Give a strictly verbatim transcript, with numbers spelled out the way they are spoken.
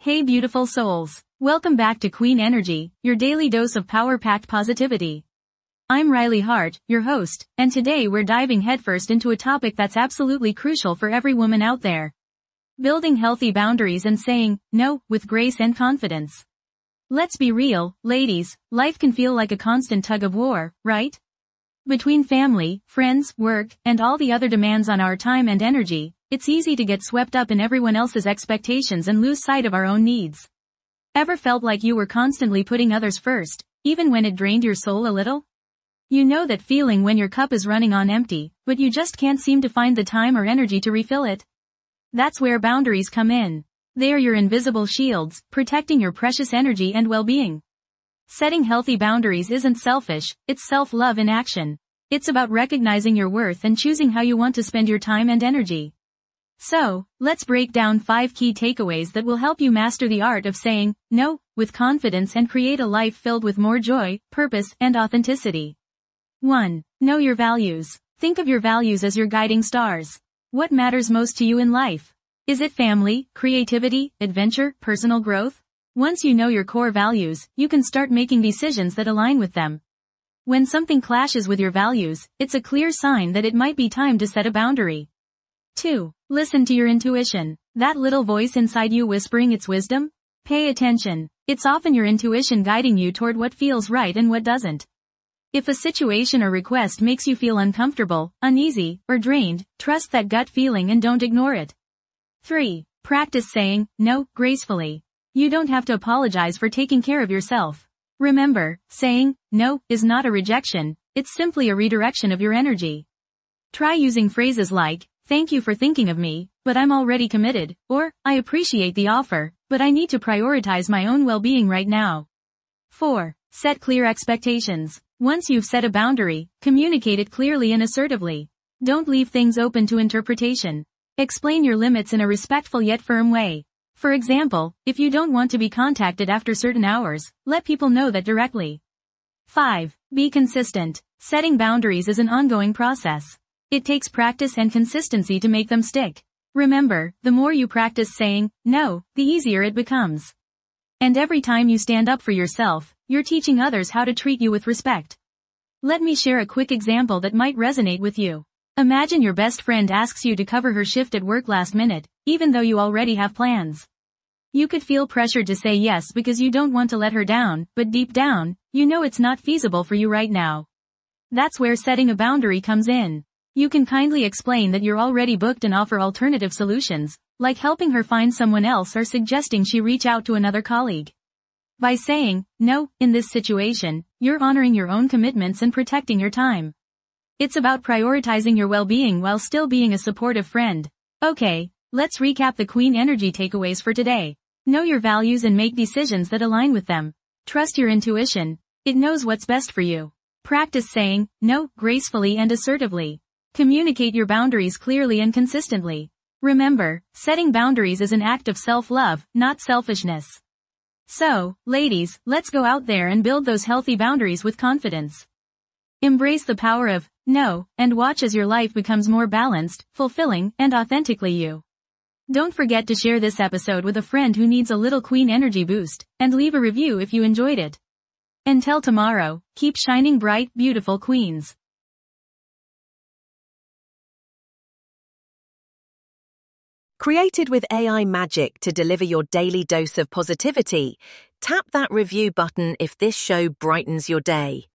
Hey beautiful souls. Welcome back to Queen Energy, your daily dose of power-packed positivity. I'm Riley Hart, your host, and today we're diving headfirst into a topic that's absolutely crucial for every woman out there. Building healthy boundaries and saying no with grace and confidence. Let's be real, ladies, life can feel like a constant tug of war, right? Between family, friends, work, and all the other demands on our time and energy, it's easy to get swept up in everyone else's expectations and lose sight of our own needs. Ever felt like you were constantly putting others first, even when it drained your soul a little? You know that feeling when your cup is running on empty, but you just can't seem to find the time or energy to refill it? That's where boundaries come in. They are your invisible shields, protecting your precious energy and well-being. Setting healthy boundaries isn't selfish, it's self-love in action. It's about recognizing your worth and choosing how you want to spend your time and energy. So, let's break down five key takeaways that will help you master the art of saying no with confidence and create a life filled with more joy, purpose, and authenticity. one. Know your values. Think of your values as your guiding stars. What matters most to you in life? Is it family, creativity, adventure, personal growth? Once you know your core values, you can start making decisions that align with them. When something clashes with your values, it's a clear sign that it might be time to set a boundary. two. Listen to your intuition. That little voice inside you whispering its wisdom? Pay attention. It's often your intuition guiding you toward what feels right and what doesn't. If a situation or request makes you feel uncomfortable, uneasy, or drained, trust that gut feeling and don't ignore it. three. Practice saying no gracefully. You don't have to apologize for taking care of yourself. Remember, saying no is not a rejection, it's simply a redirection of your energy. Try using phrases like, "Thank you for thinking of me, but I'm already committed," or, "I appreciate the offer, but I need to prioritize my own well-being right now." four. Set clear expectations. Once you've set a boundary, communicate it clearly and assertively. Don't leave things open to interpretation. Explain your limits in a respectful yet firm way. For example, if you don't want to be contacted after certain hours, let people know that directly. five. Be consistent. Setting boundaries is an ongoing process. It takes practice and consistency to make them stick. Remember, the more you practice saying no, the easier it becomes. And every time you stand up for yourself, you're teaching others how to treat you with respect. Let me share a quick example that might resonate with you. Imagine your best friend asks you to cover her shift at work last minute, even though you already have plans. You could feel pressured to say yes because you don't want to let her down, but deep down, you know it's not feasible for you right now. That's where setting a boundary comes in. You can kindly explain that you're already booked and offer alternative solutions, like helping her find someone else or suggesting she reach out to another colleague. By saying no in this situation, you're honoring your own commitments and protecting your time. It's about prioritizing your well-being while still being a supportive friend. Okay, let's recap the Queen Energy takeaways for today. Know your values and make decisions that align with them. Trust your intuition. It knows what's best for you. Practice saying no gracefully and assertively. Communicate your boundaries clearly and consistently. Remember, setting boundaries is an act of self-love, not selfishness. So, ladies, let's go out there and build those healthy boundaries with confidence. Embrace the power of no, and watch as your life becomes more balanced, fulfilling, and authentically you. Don't forget to share this episode with a friend who needs a little Queen Energy boost, and leave a review if you enjoyed it. Until tomorrow, keep shining bright, beautiful queens. Created with A I magic to deliver your daily dose of positivity, tap that review button if this show brightens your day.